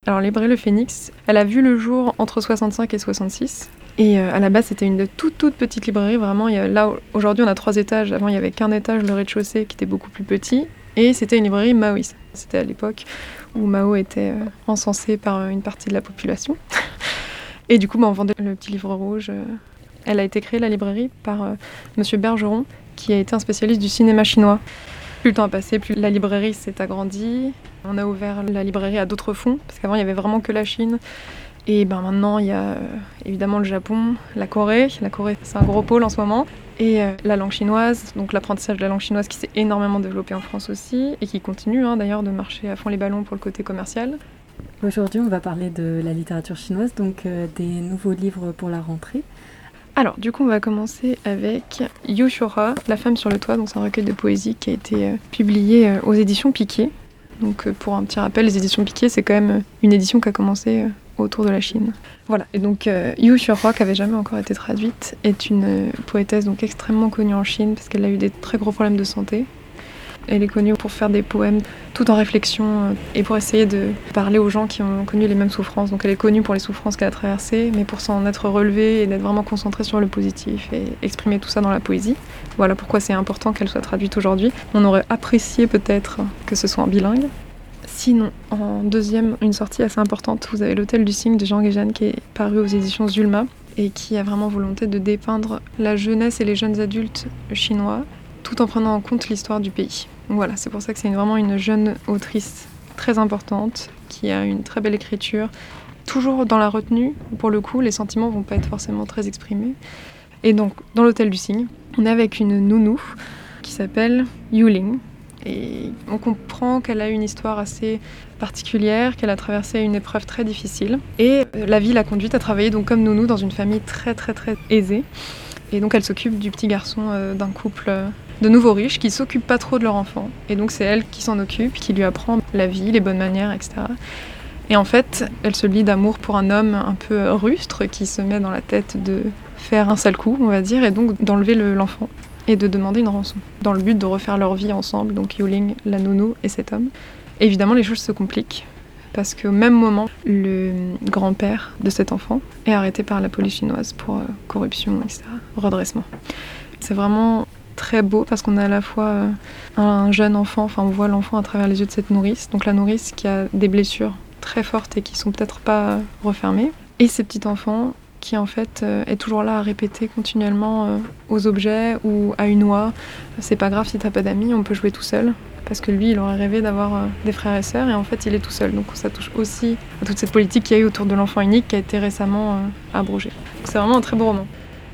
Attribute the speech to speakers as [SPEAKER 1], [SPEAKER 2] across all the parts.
[SPEAKER 1] Alors, la librairie Le Phénix, elle a vu le jour entre 65 et 66. Et à la base, c'était une toute petite librairie. Vraiment, là, aujourd'hui, on a 3 étages. Avant, il n'y avait qu'un étage, le rez-de-chaussée, qui était beaucoup plus petit. Et c'était une librairie maoïste. C'était à l'époque où Mao était encensé par une partie de la population. Et du coup, on vendait le petit livre rouge. Elle a été créée, la librairie, par Monsieur Bergeron, qui a été un spécialiste du cinéma chinois. Plus le temps a passé, plus la librairie s'est agrandie. On a ouvert la librairie à d'autres fonds, parce qu'avant, il n'y avait vraiment que la Chine. Et maintenant, il y a évidemment le Japon, la Corée. La Corée, c'est un gros pôle en ce moment. Et la langue chinoise, donc l'apprentissage de la langue chinoise qui s'est énormément développé en France aussi, et qui continue d'ailleurs de marcher à fond les ballons pour le côté commercial.
[SPEAKER 2] Aujourd'hui, on va parler de la littérature chinoise, donc des nouveaux livres pour la rentrée.
[SPEAKER 1] Alors, du coup, on va commencer avec Yu Xiuhua, La femme sur le toit. Donc, c'est un recueil de poésie qui a été publié aux éditions Piquet. Donc, pour un petit rappel, les éditions Piquet, c'est quand même une édition qui a commencé autour de la Chine. Voilà, et donc Yu Xiuhua, qui n'avait jamais encore été traduite, est une poétesse donc extrêmement connue en Chine parce qu'elle a eu des très gros problèmes de santé. Elle est connue pour faire des poèmes tout en réflexion et pour essayer de parler aux gens qui ont connu les mêmes souffrances. Donc elle est connue pour les souffrances qu'elle a traversées, mais pour s'en être relevée et d'être vraiment concentrée sur le positif et exprimer tout ça dans la poésie. Voilà pourquoi c'est important qu'elle soit traduite aujourd'hui. On aurait apprécié peut-être que ce soit en bilingue. Sinon, en deuxième, une sortie assez importante, vous avez L'Hôtel du Cygne de Jean Guéjane qui est paru aux éditions Zulma et qui a vraiment volonté de dépeindre la jeunesse et les jeunes adultes chinois tout en prenant en compte l'histoire du pays. Donc voilà, c'est pour ça que c'est vraiment une jeune autrice très importante, qui a une très belle écriture, toujours dans la retenue. Pour le coup, les sentiments vont pas être forcément très exprimés. Et donc, dans l'Hôtel du Cygne, on est avec une nounou qui s'appelle Yuling. Et on comprend qu'elle a une histoire assez particulière, qu'elle a traversé une épreuve très difficile. Et la vie l'a conduite à travailler donc comme nounou dans une famille très aisée. Et donc elle s'occupe du petit garçon d'un couple de nouveaux riches qui s'occupent pas trop de leur enfant. Et donc c'est elle qui s'en occupe, qui lui apprend la vie, les bonnes manières, etc. Et en fait, elle se lie d'amour pour un homme un peu rustre qui se met dans la tête de faire un sale coup, on va dire, et donc d'enlever l'enfant et de demander une rançon, dans le but de refaire leur vie ensemble, donc Yuling, la nounou et cet homme. Et évidemment, les choses se compliquent, parce qu'au même moment, le grand-père de cet enfant est arrêté par la police chinoise pour corruption, etc., redressement. C'est vraiment très beau, parce qu'on a à la fois un jeune enfant, on voit l'enfant à travers les yeux de cette nourrice, donc la nourrice qui a des blessures très fortes et qui sont peut-être pas refermées, et ces petits enfants qui en fait est toujours là à répéter continuellement aux objets ou à une oie. C'est pas grave si t'as pas d'amis, on peut jouer tout seul. Parce que lui, il aurait rêvé d'avoir des frères et sœurs, et en fait, il est tout seul. Donc ça touche aussi à toute cette politique qu'il y a eu autour de l'enfant unique qui a été récemment abrogée. Donc c'est vraiment un très beau roman.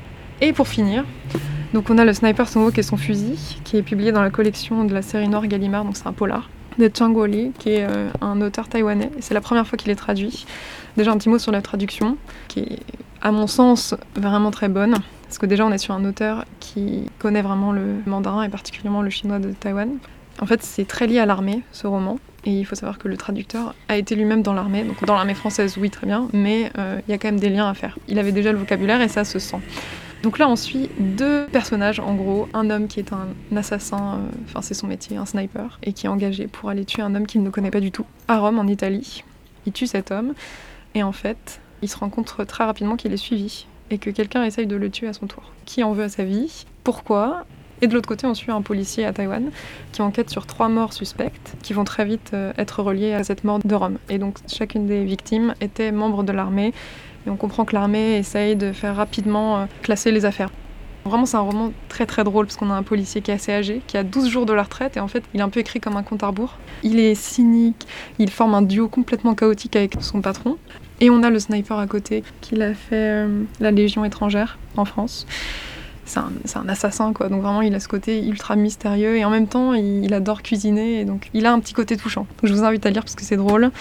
[SPEAKER 1] Et pour finir, donc on a Le Sniper Son Hawk et son fusil, qui est publié dans la collection de la série Noir Gallimard, donc c'est un polar, de Chang Guoli, qui est un auteur taïwanais, et c'est la première fois qu'il est traduit. Déjà un petit mot sur la traduction, qui est à mon sens vraiment très bonne, parce que déjà on est sur un auteur qui connaît vraiment le mandarin et particulièrement le chinois de Taïwan. En fait c'est très lié à l'armée ce roman, et il faut savoir que le traducteur a été lui-même dans l'armée, donc dans l'armée française oui très bien, mais il y a quand même des liens à faire. Il avait déjà le vocabulaire et ça se sent. Donc là on suit 2 personnages en gros, un homme qui est un assassin, c'est son métier, un sniper, et qui est engagé pour aller tuer un homme qu'il ne connaît pas du tout, à Rome en Italie. Il tue cet homme, et en fait il se rend compte très rapidement qu'il est suivi et que quelqu'un essaye de le tuer à son tour. Qui en veut à sa vie ? Pourquoi ? Et de l'autre côté, on suit un policier à Taïwan qui enquête sur 3 morts suspectes qui vont très vite être reliées à cette mort de Rome. Et donc chacune des victimes était membre de l'armée et on comprend que l'armée essaye de faire rapidement classer les affaires. Vraiment, c'est un roman très drôle parce qu'on a un policier qui est assez âgé, qui a 12 jours de la retraite et en fait, il est un peu écrit comme un compte à rebours. Il est cynique, il forme un duo complètement chaotique avec son patron. Et on a le sniper à côté qui a fait la Légion étrangère en France. C'est un assassin quoi, donc vraiment il a ce côté ultra mystérieux et en même temps il adore cuisiner et donc il a un petit côté touchant. Donc je vous invite à lire parce que c'est drôle,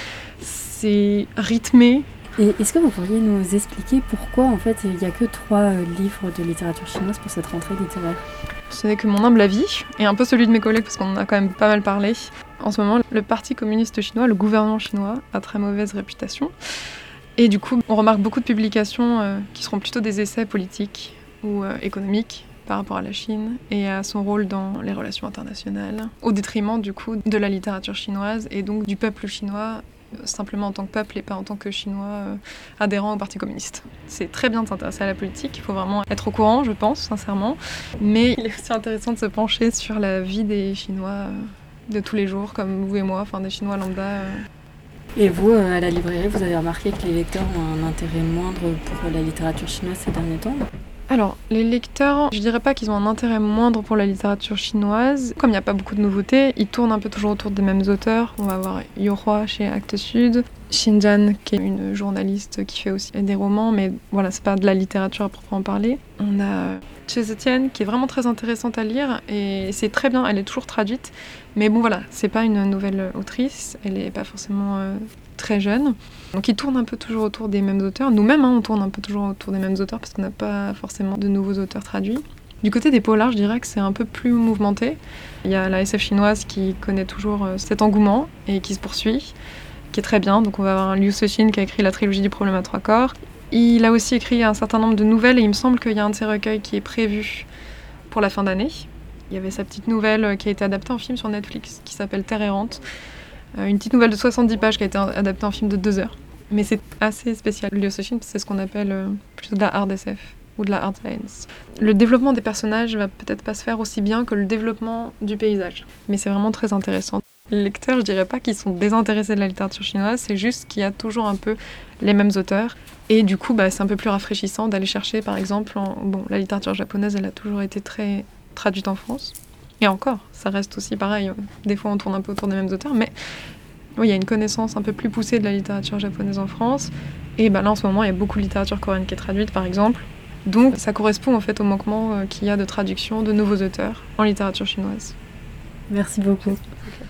[SPEAKER 1] c'est rythmé.
[SPEAKER 2] Et est-ce que vous pourriez nous expliquer pourquoi en fait il n'y a que 3 livres de littérature chinoise pour cette rentrée littéraire ?
[SPEAKER 1] Ce n'est que mon humble avis et un peu celui de mes collègues parce qu'on en a quand même pas mal parlé. En ce moment, le Parti communiste chinois, le gouvernement chinois, a très mauvaise réputation. Et du coup, on remarque beaucoup de publications qui seront plutôt des essais politiques ou économiques par rapport à la Chine et à son rôle dans les relations internationales, au détriment du coup de la littérature chinoise et donc du peuple chinois simplement en tant que peuple et pas en tant que Chinois adhérent au Parti communiste. C'est très bien de s'intéresser à la politique, il faut vraiment être au courant, je pense, sincèrement. Mais il est aussi intéressant de se pencher sur la vie des Chinois de tous les jours, comme vous et moi, enfin des Chinois lambda.
[SPEAKER 2] Et vous, à la librairie, vous avez remarqué que les lecteurs ont un intérêt moindre pour la littérature chinoise ces derniers temps ?
[SPEAKER 1] Alors, les lecteurs, je dirais pas qu'ils ont un intérêt moindre pour la littérature chinoise. Comme il n'y a pas beaucoup de nouveautés, ils tournent un peu toujours autour des mêmes auteurs. On va avoir Yohua chez Actes Sud, Xinjian, qui est une journaliste qui fait aussi des romans, mais voilà, c'est pas de la littérature à proprement parler. On a Che Zetian, qui est vraiment très intéressante à lire, et c'est très bien, elle est toujours traduite. Mais bon, voilà, c'est pas une nouvelle autrice, elle est pas forcément très jeune. Donc ils tournent un peu toujours autour des mêmes auteurs. Nous-mêmes, on tourne un peu toujours autour des mêmes auteurs parce qu'on n'a pas forcément de nouveaux auteurs traduits. Du côté des polars, je dirais que c'est un peu plus mouvementé. Il y a la SF chinoise qui connaît toujours cet engouement et qui se poursuit, qui est très bien. Donc on va avoir un Liu Cixin qui a écrit la trilogie du problème à 3 corps. Il a aussi écrit un certain nombre de nouvelles et il me semble qu'il y a un de ses recueils qui est prévu pour la fin d'année. Il y avait sa petite nouvelle qui a été adaptée en film sur Netflix qui s'appelle Terre errante. Une petite nouvelle de 70 pages qui a été adaptée en film de 2 heures. Mais c'est assez spécial. Liu Cixin, c'est ce qu'on appelle plutôt de la hard SF ou de la hard science. Le développement des personnages va peut-être pas se faire aussi bien que le développement du paysage. Mais c'est vraiment très intéressant. Les lecteurs, je dirais pas qu'ils sont désintéressés de la littérature chinoise, c'est juste qu'il y a toujours un peu les mêmes auteurs. Et du coup, c'est un peu plus rafraîchissant d'aller chercher, par exemple, la littérature japonaise, elle a toujours été très traduite en France. Et encore, ça reste aussi pareil. Des fois, on tourne un peu autour des mêmes auteurs, mais oui, il y a une connaissance un peu plus poussée de la littérature japonaise en France. Et là, en ce moment, il y a beaucoup de littérature coréenne qui est traduite, par exemple. Donc, ça correspond en fait au manquement qu'il y a de traduction de nouveaux auteurs en littérature chinoise.
[SPEAKER 2] Merci beaucoup.
[SPEAKER 1] Okay.